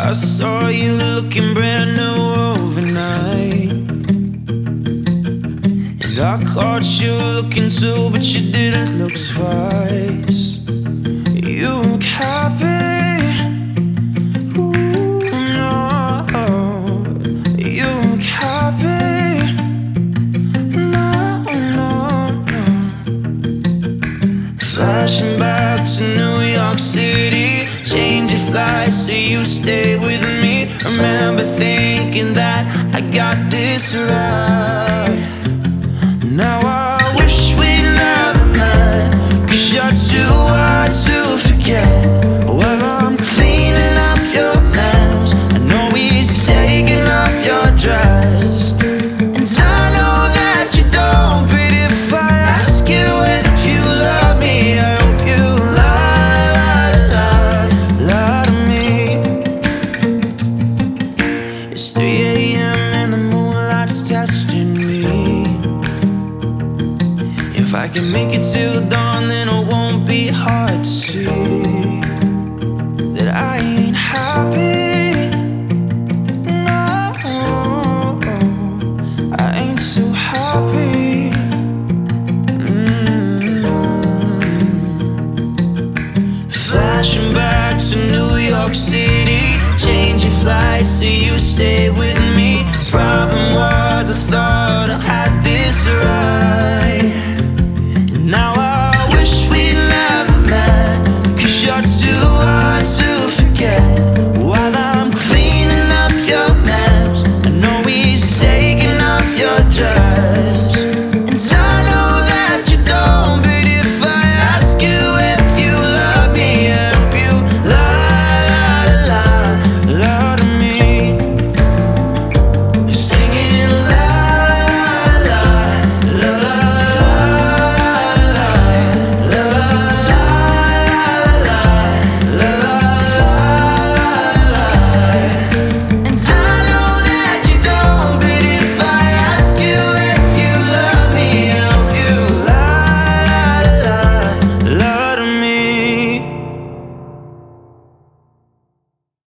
I saw you looking brand new overnight, and I caught you looking too, but you didn't look twice. You look happy, ooh, no. You look happy, no, no, no. Flashing back to New York City, change your flight so you stay with me. Remember thinking that I got this right. Now I wish we never met, 'cause you're too hard to forget. Well, I'm cleaning up your mess. I know he's taking off your dress, and I know that you don't. But if I ask you if you love me, I hope you lie to me. It's 3 a.m. and the moonlight's testing me. If I can make it till dawn, then it won't be hard to see that I ain't happy. No, I ain't so happy. Flashing back to New York City, change your flight so you stay with me. Problem was I thought I had this right.